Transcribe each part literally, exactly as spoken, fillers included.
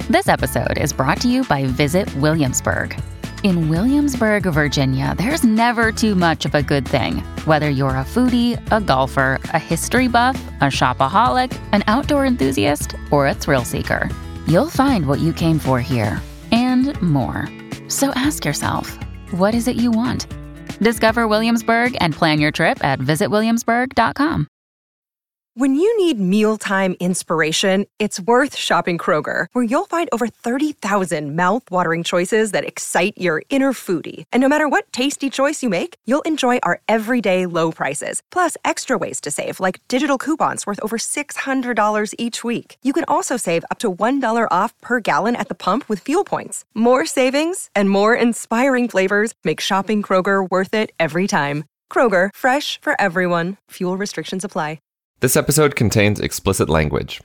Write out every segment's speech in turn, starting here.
This episode is brought to you by Visit Williamsburg. In Williamsburg, Virginia, there's never too much of a good thing. Whether you're a foodie, a golfer, a history buff, a shopaholic, an outdoor enthusiast, or a thrill seeker, you'll find what you came for here and more. So ask yourself, what is it you want? Discover Williamsburg and plan your trip at visit williamsburg dot com. When you need mealtime inspiration, it's worth shopping Kroger, where you'll find over thirty thousand mouth-watering choices that excite your inner foodie. And no matter what tasty choice you make, you'll enjoy our everyday low prices, plus extra ways to save, like digital coupons worth over six hundred dollars each week. You can also save up to one dollar off per gallon at the pump with fuel points. More savings and more inspiring flavors make shopping Kroger worth it every time. Kroger, fresh for everyone. Fuel restrictions apply. This episode contains explicit language.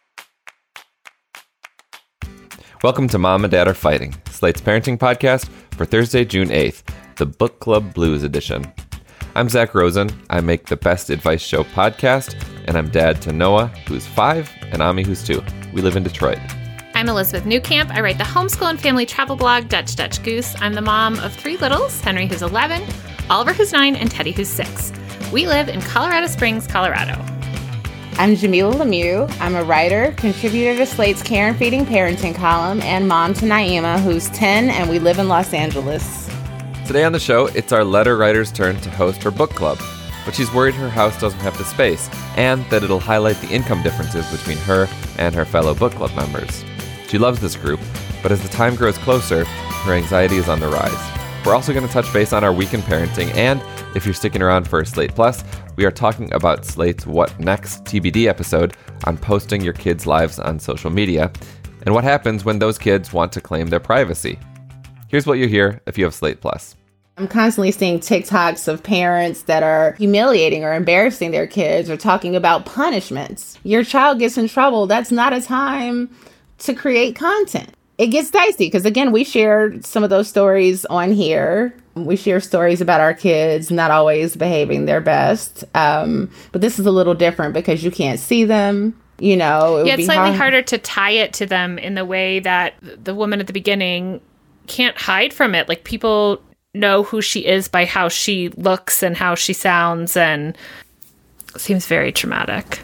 Welcome to Mom and Dad Are Fighting, Slate's parenting podcast for Thursday, June eighth, the Book Club Blues edition. I'm Zach Rosen. I make the Best Advice Show podcast, and I'm dad to Noah, who's five, and Ami, who's two. We live in Detroit. I'm Elizabeth Newcamp. I write the homeschool and family travel blog, Dutch Dutch Goose. I'm the mom of three littles, Henry, who's eleven, Oliver, who's nine, and Teddy, who's six. We live in Colorado Springs, Colorado. I'm Jamila Lemieux. I'm a writer, contributor to Slate's Care and Feeding Parenting column, and mom to Naima, who's ten, and we live in Los Angeles. Today on the show, it's our letter writer's turn to host her book club, but she's worried her house doesn't have the space, and that it'll highlight the income differences between her and her fellow book club members. She loves this group, but as the time grows closer, her anxiety is on the rise. We're also going to touch base on our week in parenting, and if you're sticking around for Slate Plus, we are talking about Slate's What Next T B D episode on posting your kids' lives on social media, and what happens when those kids want to claim their privacy. Here's what you hear if you have Slate Plus. I'm constantly seeing TikToks of parents that are humiliating or embarrassing their kids or talking about punishments. Your child gets in trouble. That's not a time to create content. It gets dicey because, again, we share some of those stories on here. We share stories about our kids not always behaving their best. Um, but this is a little different because you can't see them. You know, it yeah, would it's be slightly hard. harder to tie it to them in the way that the woman at the beginning can't hide from it. Like, people know who she is by how she looks and how she sounds, and it seems very traumatic.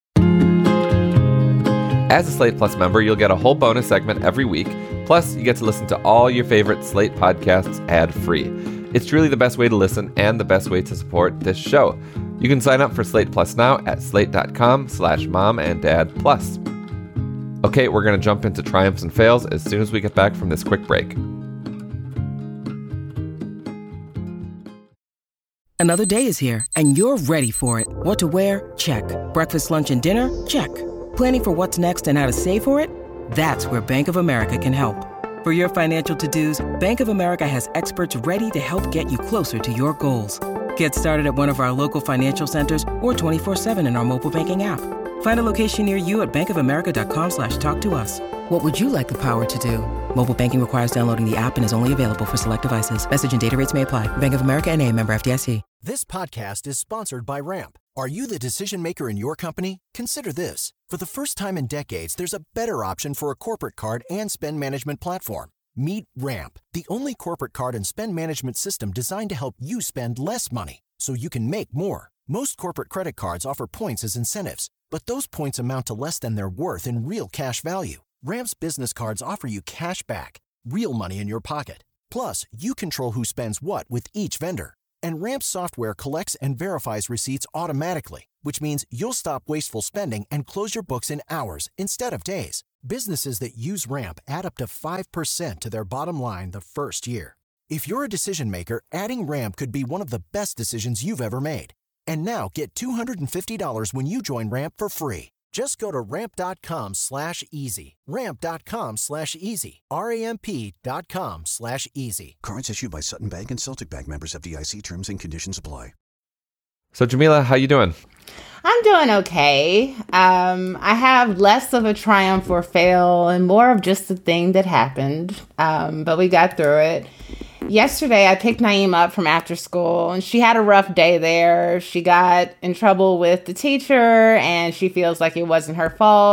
As a Slate Plus member, you'll get a whole bonus segment every week. Plus, you get to listen to all your favorite Slate podcasts ad-free. It's truly the best way to listen and the best way to support this show. You can sign up for Slate Plus now at slate.com slash mom and dad plus. Okay, we're going to jump into triumphs and fails as soon as we get back from this quick break. Another day is here, and you're ready for it. What to wear? Check. Breakfast, lunch, and dinner? Check. Planning for what's next and how to save for it? That's where Bank of America can help. For your financial to-dos, Bank of America has experts ready to help get you closer to your goals. Get started at one of our local financial centers or twenty-four seven in our mobile banking app. Find a location near you at bankofamerica.com slash talk to us. What would you like the power to do? Mobile banking requires downloading the app and is only available for select devices. Message and data rates may apply. Bank of America N A, member F D I C. This podcast is sponsored by Ramp. Are you the decision maker in your company? Consider this. For the first time in decades, there's a better option for a corporate card and spend management platform. Meet Ramp, the only corporate card and spend management system designed to help you spend less money so you can make more. Most corporate credit cards offer points as incentives, but those points amount to less than their worth in real cash value. Ramp's business cards offer you cash back, real money in your pocket. Plus, you control who spends what with each vendor. And Ramp's software collects and verifies receipts automatically, which means you'll stop wasteful spending and close your books in hours instead of days. Businesses that use Ramp add up to five percent to their bottom line the first year. If you're a decision maker, adding Ramp could be one of the best decisions you've ever made. And now get two hundred fifty dollars when you join Ramp for free. Just go to ramp.com slash easy. Ramp.com slash easy. R-A-M-P dot com slash easy. Cards issued by Sutton Bank and Celtic Bank, members, F D I C. Terms and conditions apply. So Jamila, how you doing? I'm doing okay. Um, I have less of a triumph or fail and more of just the thing that happened. Um, but we got through it. Yesterday, I picked Naima up from after school, and she had a rough day there. She got in trouble with the teacher, and she feels like it wasn't her fault.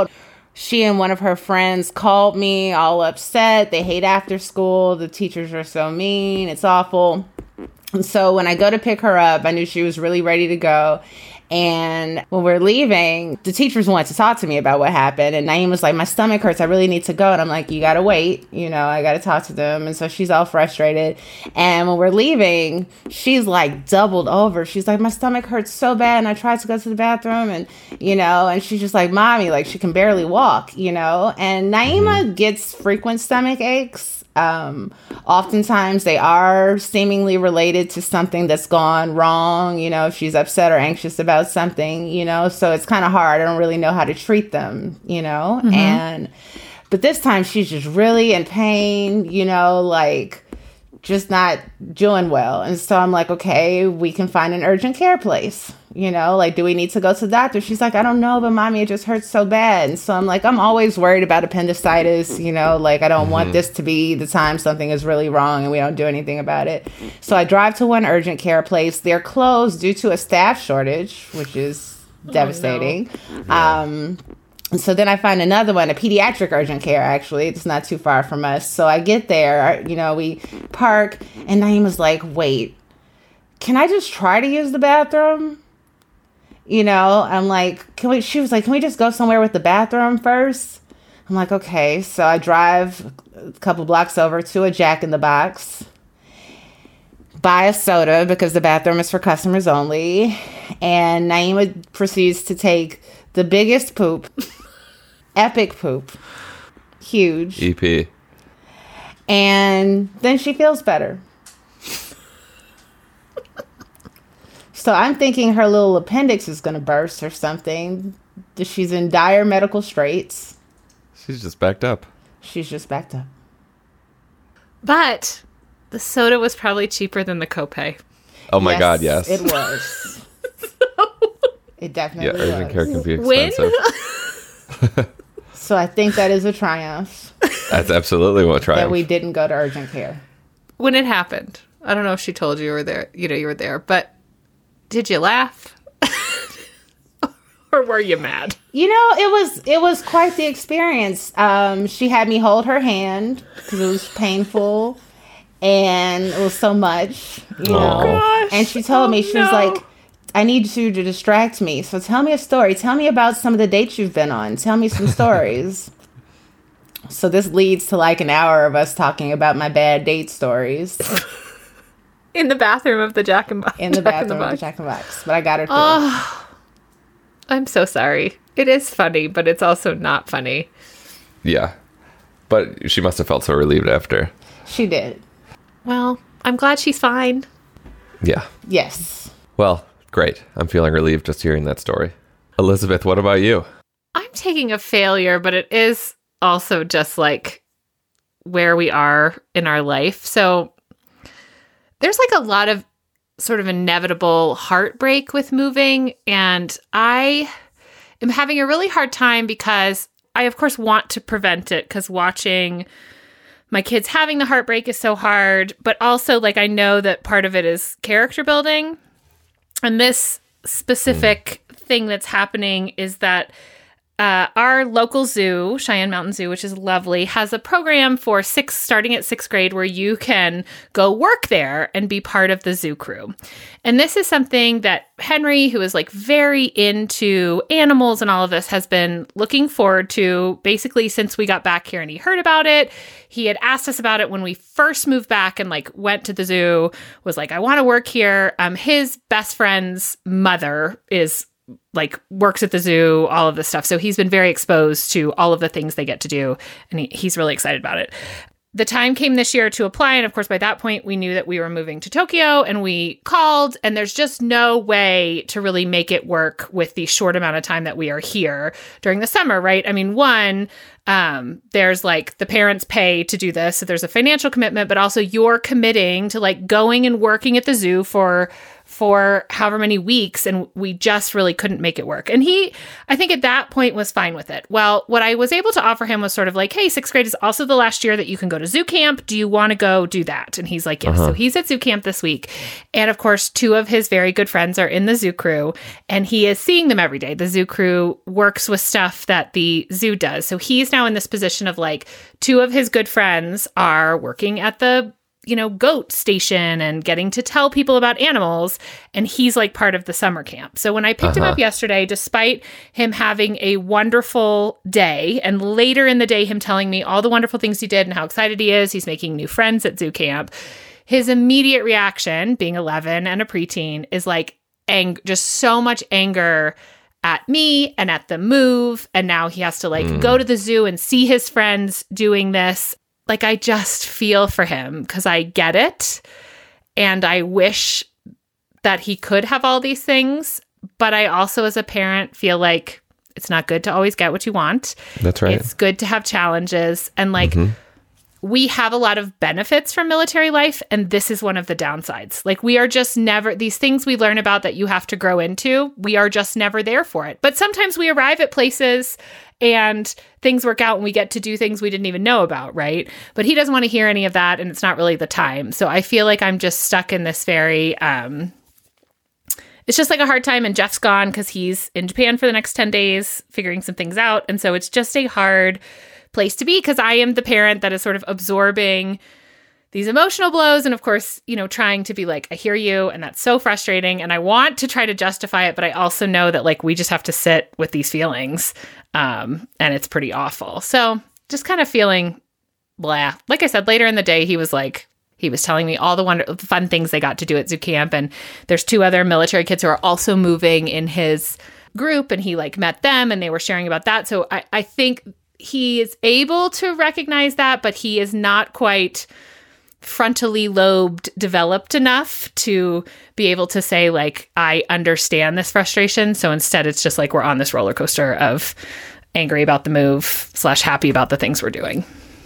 she and one of her friends called me all upset. They hate after school. The teachers are so mean. It's awful. And so when I go to pick her up, I knew she was really ready to go. And when we're leaving, the teachers wanted to talk to me about what happened. And Naeem was like, my stomach hurts. I really need to go. And I'm like, you got to wait. You know, I got to talk to them. And so she's all frustrated. And when we're leaving, she's like doubled over. She's like, my stomach hurts so bad. And I tried to go to the bathroom and, you know, and she's just like, mommy, like she can barely walk, you know. And Naima gets frequent stomach aches. Um, oftentimes they are seemingly related to something that's gone wrong, you know, if she's upset or anxious about something, you know, so it's kind of hard. I don't really know how to treat them, you know, mm-hmm. and, but this time she's just really in pain, you know, like just not doing well. And so I'm like, okay, we can find an urgent care place, you know, like, do we need to go to the doctor? She's like, I don't know, but mommy, it just hurts so bad. And so I'm like, I'm always worried about appendicitis, you know, like I don't mm-hmm. want this to be the time something is really wrong and we don't do anything about it. So I drive to one urgent care place. They're closed due to a staff shortage, which is oh, devastating. No. Yeah. Um, And so then I find another one, a pediatric urgent care, actually. It's not too far from us. So I get there, you know, we park, and Naeem was like, wait, can I just try to use the bathroom? You know, I'm like, can we, she was like, can we just go somewhere with the bathroom first? I'm like, okay. So I drive a couple blocks over to a Jack in the Box, buy a soda because the bathroom is for customers only. And Naima proceeds to take the biggest poop. Epic poop. Huge. E P. And then she feels better. So I'm thinking her little appendix is going to burst or something. She's in dire medical straits. She's just backed up. She's just backed up. But the soda was probably cheaper than the copay. Oh my yes, God, yes. It was. It definitely yeah, urgent was. care can be expensive. When? So I think that is a triumph. That's absolutely what triumph. That we didn't go to urgent care. When it happened, I don't know if she told you you were there, you know, you were there, but did you laugh? Or were you mad? You know, it was it was quite the experience. Um, she had me hold her hand because it was painful and it was so much, you know. Gosh. And she told oh, me, she no. was like, I need you to distract me. So tell me a story. Tell me about some of the dates you've been on. Tell me some stories. So this leads to like an hour of us talking about my bad date stories. In the bathroom of the Jack and Box. In the bathroom the of the Jack and Box. But I got her through. Oh, I'm so sorry. It is funny, but it's also not funny. Yeah. But she must have felt so relieved after. She did. Well, I'm glad she's fine. Yeah. Yes. Well, great. I'm feeling relieved just hearing that story. Elizabeth, what about you? I'm taking a failure, but it is also just like where we are in our life. So there's like a lot of sort of inevitable heartbreak with moving. And I am having a really hard time because I, of course, want to prevent it because watching my kids having the heartbreak is so hard. But also, like, I know that part of it is character building. And this specific mm. thing that's happening is that uh, our local zoo, Cheyenne Mountain Zoo, which is lovely, has a program for six, starting at sixth grade where you can go work there and be part of the zoo crew. And this is something that Henry, who is like very into animals and all of this, has been looking forward to basically since we got back here and he heard about it. He had asked us about it when we first moved back and like went to the zoo, was like, I want to work here. Um, his best friend's mother is like works at the zoo, all of this stuff. So he's been very exposed to all of the things they get to do. And he, he's really excited about it. The time came this year to apply. And of course, by that point, we knew that we were moving to Tokyo and we called and there's just no way to really make it work with the short amount of time that we are here during the summer, right? I mean, one, um, there's like the parents pay to do this. So there's a financial commitment, but also you're committing to like going and working at the zoo for for however many weeks, and we just really couldn't make it work. And he, I think at that point was fine with it. Well, what I was able to offer him was sort of like, hey, sixth grade is also the last year that you can go to zoo camp. Do you want to go do that? And he's like, yes. Uh-huh. So he's at zoo camp this week. And of course, two of his very good friends are in the zoo crew, and he is seeing them every day. The zoo crew works with stuff that the zoo does. So he's now in this position of like, two of his good friends are working at the you know, goat station and getting to tell people about animals. And he's like part of the summer camp. So when I picked uh-huh. him up yesterday, despite him having a wonderful day, and later in the day, him telling me all the wonderful things he did and how excited he is, he's making new friends at zoo camp. His immediate reaction, being eleven and a preteen, is like ang- just so much anger at me and at the move. And now he has to like mm. go to the zoo and see his friends doing this. Like, I just feel for him because I get it. And I wish that he could have all these things. But I also, as a parent, feel like it's not good to always get what you want. That's right. It's good to have challenges. And like, mm-hmm. we have a lot of benefits from military life. And this is one of the downsides. Like, we are just never, these things we learn about that you have to grow into, we are just never there for it. But sometimes we arrive at places and things work out and we get to do things we didn't even know about, right? But he doesn't want to hear any of that, and it's not really the time. So I feel like I'm just stuck in this very, um, it's just like a hard time, and Jeff's gone because he's in Japan for the next ten days, figuring some things out. And so it's just a hard place to be because I am the parent that is sort of absorbing these emotional blows. And of course, you know, trying to be like, I hear you. And that's so frustrating. And I want to try to justify it. But I also know that like, we just have to sit with these feelings. Um, and it's pretty awful. So just kind of feeling blah. Like I said, later in the day, he was like, he was telling me all the wonder- fun things they got to do at zoo camp. And there's two other military kids who are also moving in his group. And he like met them and they were sharing about that. So I, I think he is able to recognize that, but he is not quite frontally lobed developed enough to be able to say like, I understand this frustration. So instead it's just like, we're on this roller coaster of angry about the move slash happy about the things we're doing.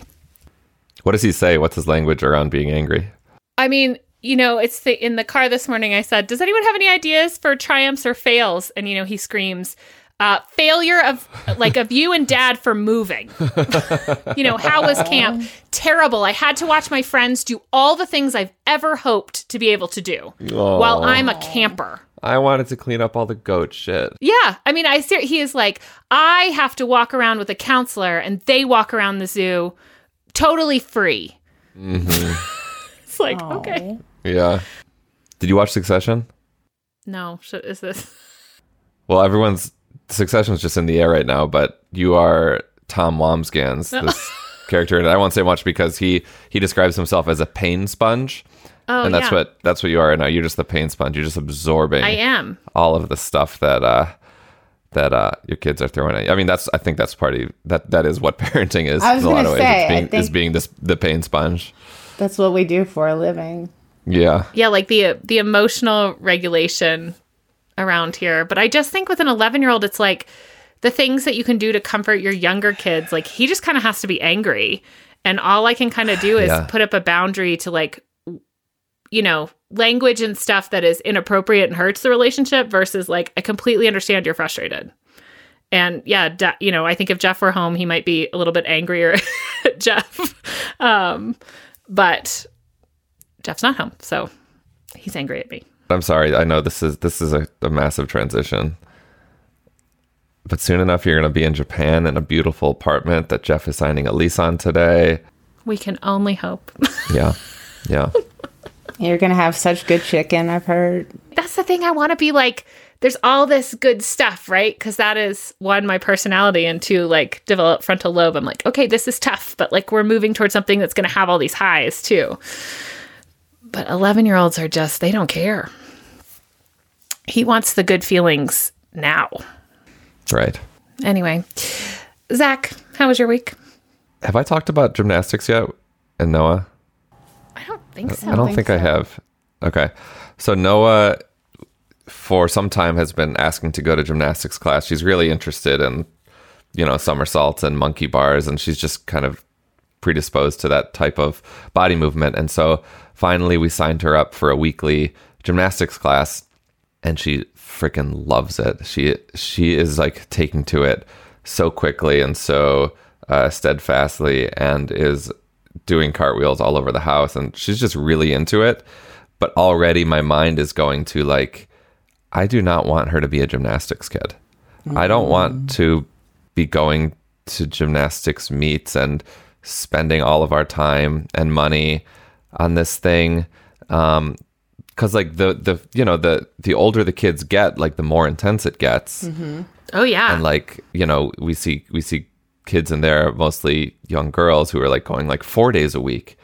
What does he say? What's his language around being angry? I mean, you know, it's the, in the car this morning, I said, does anyone have any ideas for triumphs or fails? And, you know, he screams, Uh, failure of like of you and dad for moving. You know, how was camp? Terrible. I had to watch my friends do all the things I've ever hoped to be able to do Aww. While I'm a camper. I wanted to clean up all the goat shit. Yeah. I mean, I ser- he is like, I have to walk around with a counselor and they walk around the zoo totally free. Mm-hmm. It's like, Aww. Okay. Yeah. Did you watch Succession? No. Sh- is this? Well, everyone's Succession's just in the air right now, but you are Tom Wambsgans, this character, and I won't say much because he he describes himself as a pain sponge, oh, and that's yeah. what that's what you are right now. You're just the pain sponge. You're just absorbing. I am all of the stuff that uh, that uh, your kids are throwing at you. I mean, that's I think that's part of that. That is what parenting is. I was in a lot of ways, say, it's being, I think is being this the pain sponge. That's what we do for a living. Yeah, yeah, like the the emotional regulation around here. But I just think with an eleven year old, it's like the things that you can do to comfort your younger kids. Like he just kind of has to be angry. And all I can kind of do is yeah. put up a boundary to like, you know, language and stuff that is inappropriate and hurts the relationship versus like, I completely understand you're frustrated. And yeah, da- you know, I think if Jeff were home, he might be a little bit angrier at Jeff. Um, but Jeff's not home. So he's angry at me. I'm sorry. I know this is this is a, a massive transition. But soon enough, you're going to be in Japan in a beautiful apartment that Jeff is signing a lease on today. We can only hope. Yeah. Yeah. You're going to have such good chicken, I've heard. That's the thing. I want to be like, there's all this good stuff, right? Because that is, one, my personality, and two, like, develop frontal lobe. I'm like, okay, this is tough, but like, we're moving towards something that's going to have all these highs, too. But eleven-year-olds are just, they don't care. He wants the good feelings now. Right. Anyway, Zach, how was your week? Have I talked about gymnastics yet? And Noah? I don't think so. I don't think, think so. I have. Okay. So Noah, for some time, has been asking to go to gymnastics class. She's really interested in, you know, somersaults and monkey bars, and she's just kind of predisposed to that type of body movement. And so finally we signed her up for a weekly gymnastics class. and she freaking loves it. She she is like taking to it so quickly and so uh, steadfastly, and is doing cartwheels all over the house, and she's just really into it. But already my mind is going to like, I do not want her to be a gymnastics kid. Mm. I don't want to be going to gymnastics meets and spending all of our time and money on this thing. Um, cause like the, the, you know, the, the older the kids get, like the more intense it gets. Mm-hmm. Oh yeah. And like, you know, we see, we see kids in there, mostly young girls who are like going like four days a week.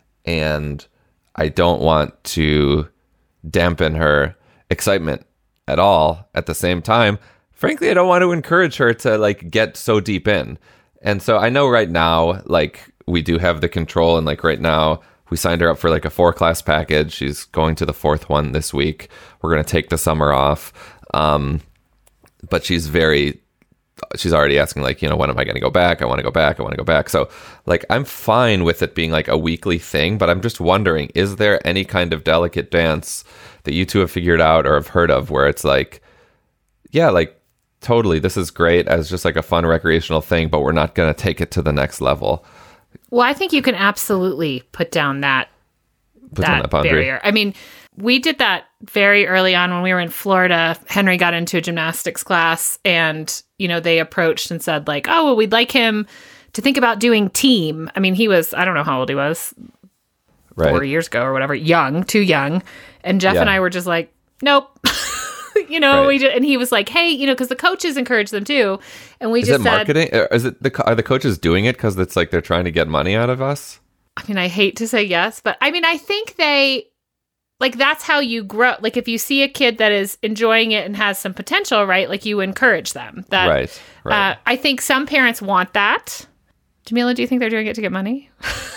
And I don't want to dampen her excitement at all. At the same time, frankly, I don't want to encourage her to like get so deep in. And so I know right now, like we do have the control, and like right now we signed her up for like a four class package. She's going to the fourth one this week. We're going to take the summer off. Um, but she's very, she's already asking like, you know, when am I going to go back? I want to go back. I want to go back. So like, I'm fine with it being like a weekly thing, but I'm just wondering, is there any kind of delicate dance that you two have figured out or have heard of where it's like, yeah, like totally, this is great as just like a fun recreational thing, but we're not going to take it to the next level. Well, I think you can absolutely put down that, put that, down that boundary. barrier. I mean, we did that very early on when we were in Florida. Henry got into a gymnastics class, and, you know, they approached and said like, oh, well, we'd like him to think about doing team. I mean, he was, I don't know how old he was, right. four years ago or whatever, young, too young. And Jeff yeah. and I were just like, nope. you know, right. we just, and he was like, hey, you know, because the coaches encourage them too. And we is just it said, marketing? Is it the, are the coaches doing it because it's like they're trying to get money out of us? I mean, I hate to say yes, but I mean, I think they, like, that's how you grow. Like, if you see a kid that is enjoying it and has some potential, right? Like, you encourage them. That, right, right. Uh, I think some parents want that. Jamila, do you think they're doing it to get money?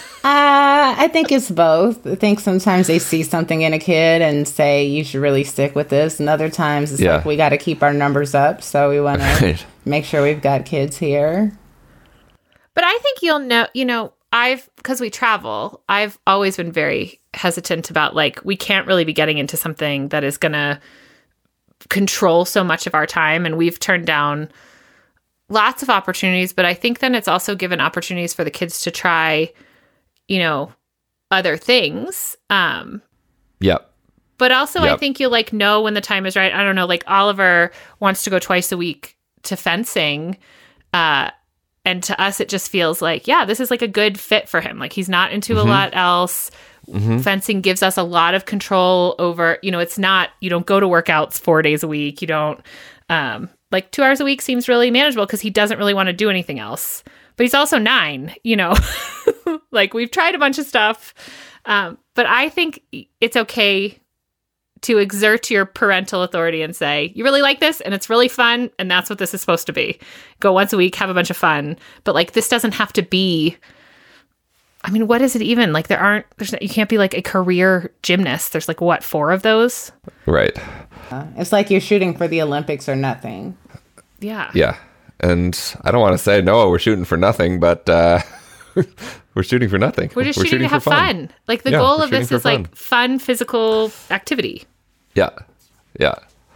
Uh, I think it's both. I think sometimes they see something in a kid and say, you should really stick with this. And other times it's yeah. like, we got to keep our numbers up. So we want right. to make sure we've got kids here. But I think you'll know, you know, I've, because we travel, I've always been very hesitant about like, we can't really be getting into something that is going to control so much of our time. And we've turned down lots of opportunities, but I think then it's also given opportunities for the kids to try, you know, other things. Um, yep. But also yep. I think you'll like know when the time is right. I don't know, like Oliver wants to go twice a week to fencing. Uh, and to us, it just feels like, yeah, this is like a good fit for him. Like he's not into mm-hmm. a lot else. Mm-hmm. Fencing gives us a lot of control over, you know, it's not, you don't go to workouts four days a week. You don't, um, like two hours a week seems really manageable because he doesn't really want to do anything else. But he's also nine, you know, like we've tried a bunch of stuff. Um, but I think it's okay to exert your parental authority and say, you really like this and it's really fun. And that's what this is supposed to be. Go once a week, have a bunch of fun. But like, this doesn't have to be, I mean, what is it even? Like there aren't, there's you can't be like a career gymnast. There's like what, four of those? Right. Uh, it's like you're shooting for the Olympics or nothing. Yeah. Yeah. And I don't want to say, no, we're shooting for nothing, but uh, we're shooting for nothing. We're just we're shooting, shooting to have fun. fun. Like the yeah, goal of this is fun. like fun physical activity. Yeah. Yeah.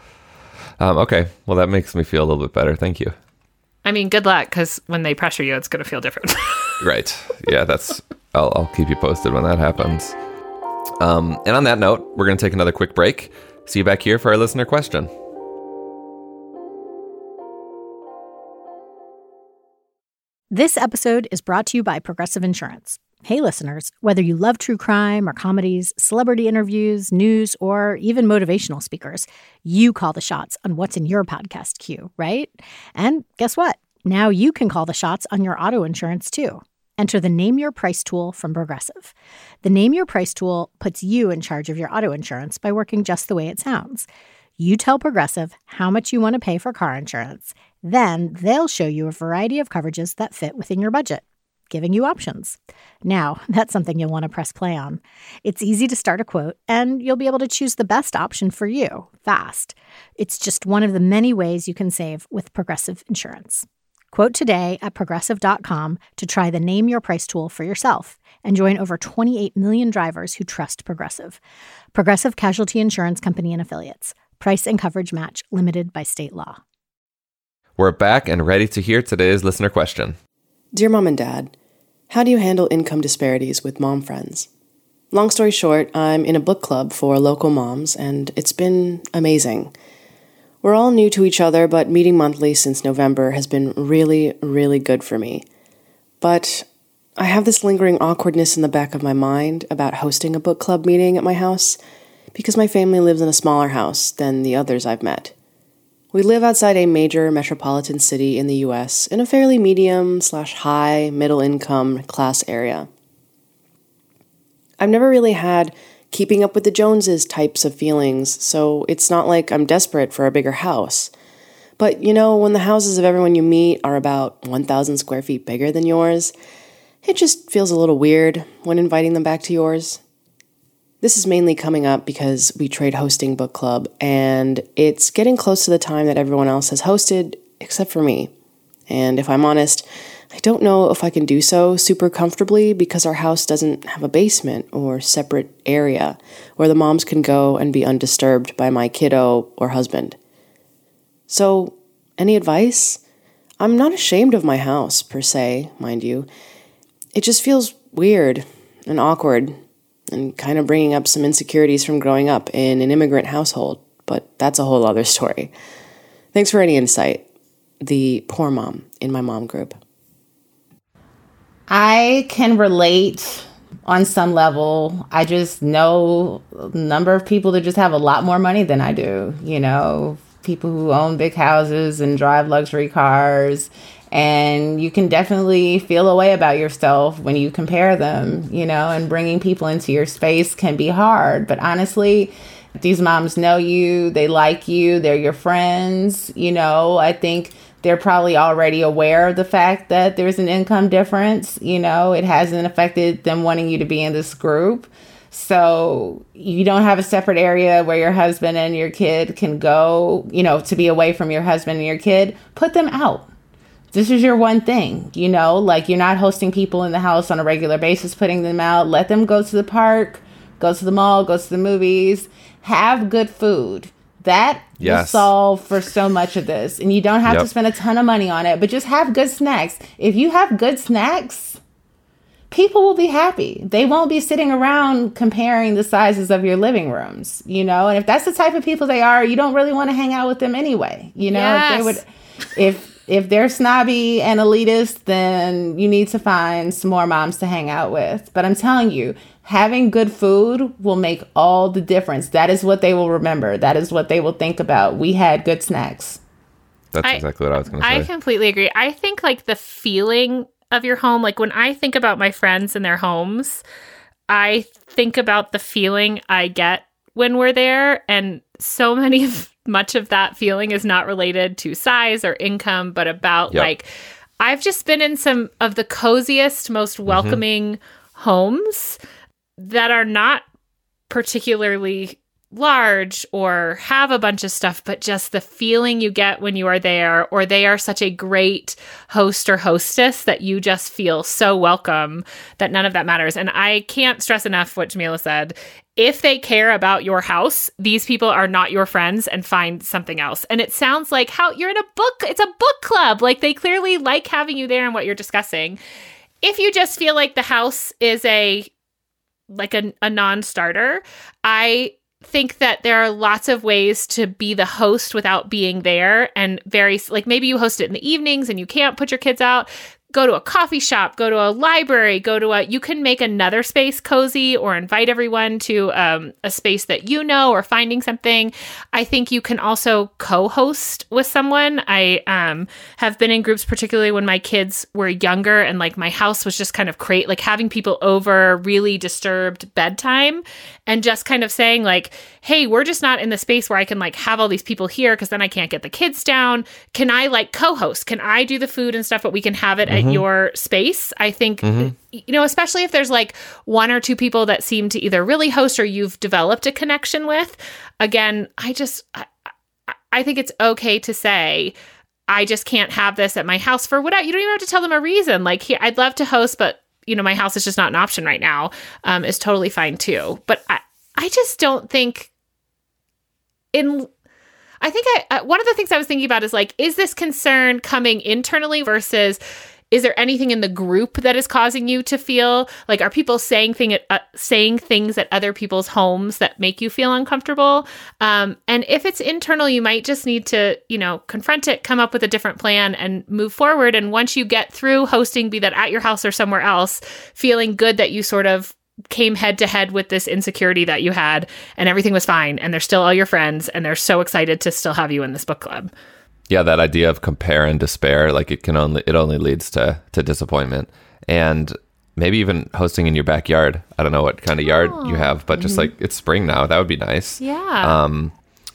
Um, okay. Well, that makes me feel a little bit better. Thank you. I mean, good luck, because when they pressure you, it's going to feel different. Right. Yeah, that's, I'll, I'll keep you posted when that happens. Um, and on that note, we're going to take another quick break. See you back here for our listener question. This episode is brought to you by Progressive Insurance. Hey, listeners, whether you love true crime or comedies, celebrity interviews, news, or even motivational speakers, you call the shots on what's in your podcast queue, right? And guess what? Now you can call the shots on your auto insurance, too. Enter the Name Your Price tool from Progressive. The Name Your Price tool puts you in charge of your auto insurance by working just the way it sounds. You tell Progressive how much you want to pay for car insurance. Then they'll show you a variety of coverages that fit within your budget, giving you options. Now, that's something you'll want to press play on. It's easy to start a quote, and you'll be able to choose the best option for you fast. It's just one of the many ways you can save with Progressive Insurance. Quote today at progressive dot com to try the Name Your Price tool for yourself and join over twenty-eight million drivers who trust Progressive. Progressive Casualty Insurance Company and Affiliates. Price and coverage match limited by state law. We're back and ready to hear today's listener question. Dear Mom and Dad, how do you handle income disparities with mom friends? Long story short, I'm in a book club for local moms, and it's been amazing. We're all new to each other, but meeting monthly since November has been really, really good for me. But I have this lingering awkwardness in the back of my mind about hosting a book club meeting at my house, because my family lives in a smaller house than the others I've met. We live outside a major metropolitan city in the U S in a fairly medium slash high middle income class area. I've never really had keeping up with the Joneses types of feelings, so it's not like I'm desperate for a bigger house. But, you know, when the houses of everyone you meet are about one thousand square feet bigger than yours, it just feels a little weird when inviting them back to yours. This is mainly coming up because we trade hosting book club, and it's getting close to the time that everyone else has hosted, except for me. And if I'm honest, I don't know if I can do so super comfortably because our house doesn't have a basement or separate area where the moms can go and be undisturbed by my kiddo or husband. So, any advice? I'm not ashamed of my house, per se, mind you. It just feels weird and awkward, and kind of bringing up some insecurities from growing up in an immigrant household, but that's a whole other story. Thanks for any insight. The poor mom in my mom group. I can relate on some level. I just know a number of people that just have a lot more money than I do, you know, people who own big houses and drive luxury cars. And you can definitely feel a way about yourself when you compare them, you know, and bringing people into your space can be hard. But honestly, these moms know you, they like you, they're your friends. You know, I think they're probably already aware of the fact that there's an income difference. You know, it hasn't affected them wanting you to be in this group. So you don't have a separate area where your husband and your kid can go, you know, to be away from your husband and your kid. Put them out. This is your one thing, you know, like you're not hosting people in the house on a regular basis, putting them out. Let them go to the park, go to the mall, go to the movies, have good food. That yes. will solve for so much of this. And you don't have yep. to spend a ton of money on it, but just have good snacks. If you have good snacks, people will be happy. They won't be sitting around comparing the sizes of your living rooms, you know, and if that's the type of people they are, you don't really want to hang out with them anyway. You know, yes. if they would, if, If they're snobby and elitist, then you need to find some more moms to hang out with. But I'm telling you, having good food will make all the difference. That is what they will remember. That is what they will think about. We had good snacks. That's I, exactly what I was going to say. I completely agree. I think like the feeling of your home, like when I think about my friends and their homes, I think about the feeling I get when we're there. And so many of much of that feeling is not related to size or income, but about yep. like, I've just been in some of the coziest, most welcoming mm-hmm. homes that are not particularly large or have a bunch of stuff, but just the feeling you get when you are there, or they are such a great host or hostess that you just feel so welcome that none of that matters. And I can't stress enough what Jamila said. If they care about your house, these people are not your friends, and find something else. And it sounds like how you're in a book, it's a book club. Like they clearly like having you there and what you're discussing. If you just feel like the house is a, like a, a non-starter, I think that there are lots of ways to be the host without being there, and very, like maybe you host it in the evenings and you can't put your kids out. Go to a coffee shop, go to a library, go to a, you can make another space cozy or invite everyone to um, a space that you know, or finding something. I think you can also co-host with someone. I um, have been in groups, particularly when my kids were younger and like my house was just kind of crazy, like having people over, really disturbed bedtime, and just kind of saying like, hey, we're just not in the space where I can like have all these people here because then I can't get the kids down. Can I like co-host? Can I do the food and stuff, but we can have it mm-hmm. at your space? I think, mm-hmm. you know, especially if there's like one or two people that seem to either really host or you've developed a connection with. Again, I just, I, I think it's okay to say, I just can't have this at my house for whatever. You don't even have to tell them a reason. Like, here, I'd love to host, but you know, my house is just not an option right now, um, is totally fine too. But I, I just don't think in I think I, uh, one of the things I was thinking about is like, is this concern coming internally versus is there anything in the group that is causing you to feel like, are people saying thing uh, saying things at other people's homes that make you feel uncomfortable? Um, and if it's internal, you might just need to, you know, confront it, come up with a different plan and move forward. And once you get through hosting, be that at your house or somewhere else, feeling good that you sort of came head to head with this insecurity that you had and everything was fine and they're still all your friends and they're so excited to still have you in this book club. Yeah, that idea of compare and despair, like it can only it only leads to to disappointment. And maybe even hosting in your backyard. I don't know what kind of yard oh, you have, but mm-hmm. just like it's spring now, that would be nice. Yeah. Um,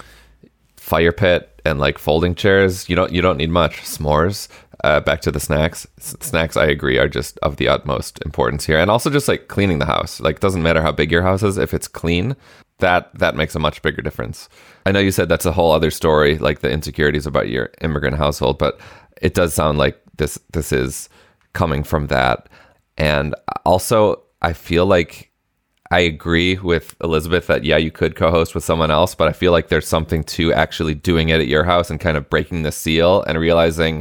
fire pit and like folding chairs. You don't you don't need much. S'mores. Uh, back to the snacks. S- snacks, I agree, are just of the utmost importance here. And also just like cleaning the house. Like doesn't matter how big your house is, if it's clean, that that makes a much bigger difference. I know you said that's a whole other story, like the insecurities about your immigrant household, but it does sound like this this is coming from that. And also, I feel like I agree with Elizabeth that, yeah, you could co-host with someone else, but I feel like there's something to actually doing it at your house and kind of breaking the seal and realizing,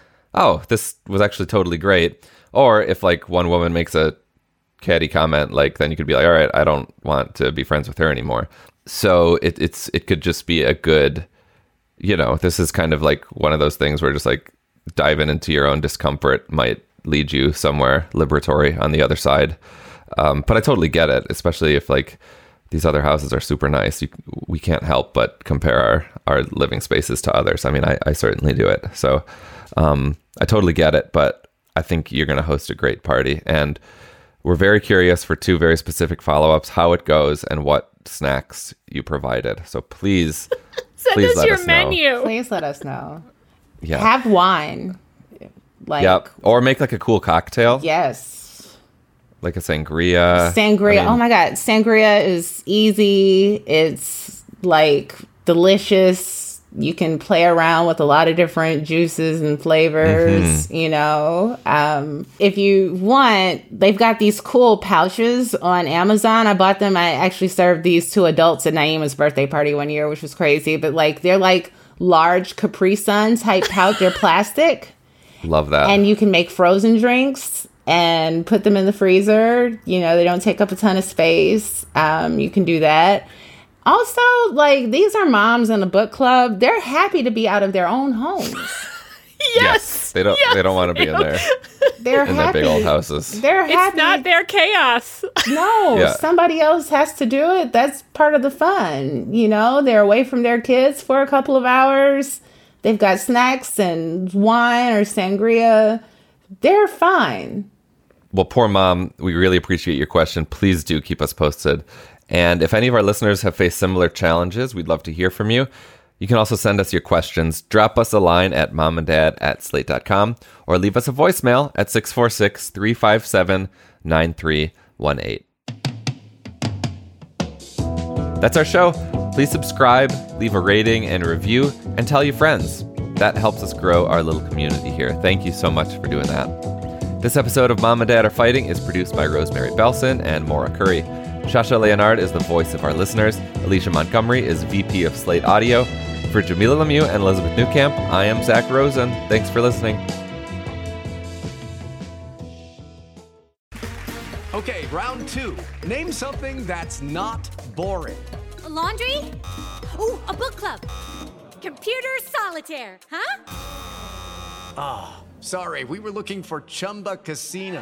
oh, this was actually totally great. Or if like one woman makes a catty comment, like then you could be like, all right, I don't want to be friends with her anymore. So it, it's it could just be a good, you know, this is kind of like one of those things where just like diving into your own discomfort might lead you somewhere liberatory on the other side. Um, but I totally get it, especially if like these other houses are super nice. You, we can't help but compare our, our living spaces to others. I mean, I, I certainly do it. So um, I totally get it, but I think you're going to host a great party. And we're very curious for two very specific follow-ups, how it goes and what snacks you provided. So please, Send please us let your us menu. know. Please let us know. Yeah. Have wine. Like, yep. Or make like a cool cocktail. Yes. Like a sangria. Sangria. I mean, oh my God. Sangria is easy. It's like delicious. You can play around with a lot of different juices and flavors, mm-hmm. you know. Um, if you want, they've got these cool pouches on Amazon. I bought them. I actually served these to adults at Naima's birthday party one year, which was crazy. But like, they're like large Capri Sun type pouch. They're plastic. Love that. And you can make frozen drinks and put them in the freezer. You know, they don't take up a ton of space. Um, you can do that. Also, like, these are moms in a book club. They're happy to be out of their own homes. yes. yes. They don't yes, they don't want to be in there. They're in happy. their big old houses. They're happy. It's not their chaos. No, yeah. somebody else has to do it. That's part of the fun. You know, they're away from their kids for a couple of hours. They've got snacks and wine or sangria. They're fine. Well, poor mom, we really appreciate your question. Please do keep us posted. And if any of our listeners have faced similar challenges, we'd love to hear from you. You can also send us your questions. Drop us a line at momanddad at slate dot com or leave us a voicemail at six four six, three five seven, nine three one eight. That's our show. Please subscribe, leave a rating and a review, and tell your friends. That helps us grow our little community here. Thank you so much for doing that. This episode of Mom and Dad Are Fighting is produced by Rosemary Belson and Maura Curry. Shasha Leonard is the voice of our listeners. Alicia Montgomery is V P of Slate Audio. For Jamila Lemieux and Elizabeth Newcamp, I am Zach Rosen. Thanks for listening. Okay, round two. Name something that's not boring. A laundry? Ooh, a book club. Computer solitaire, huh? Ah, oh, sorry, we were looking for Chumba Casino.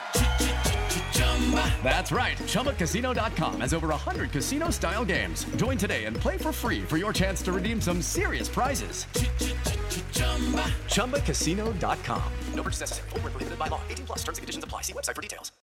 That's right. Chumba Casino dot com has over one hundred casino-style games. Join today and play for free for your chance to redeem some serious prizes. Chumba Casino dot com. No purchase necessary. Void where prohibited by law. eighteen plus terms and conditions apply. See website for details.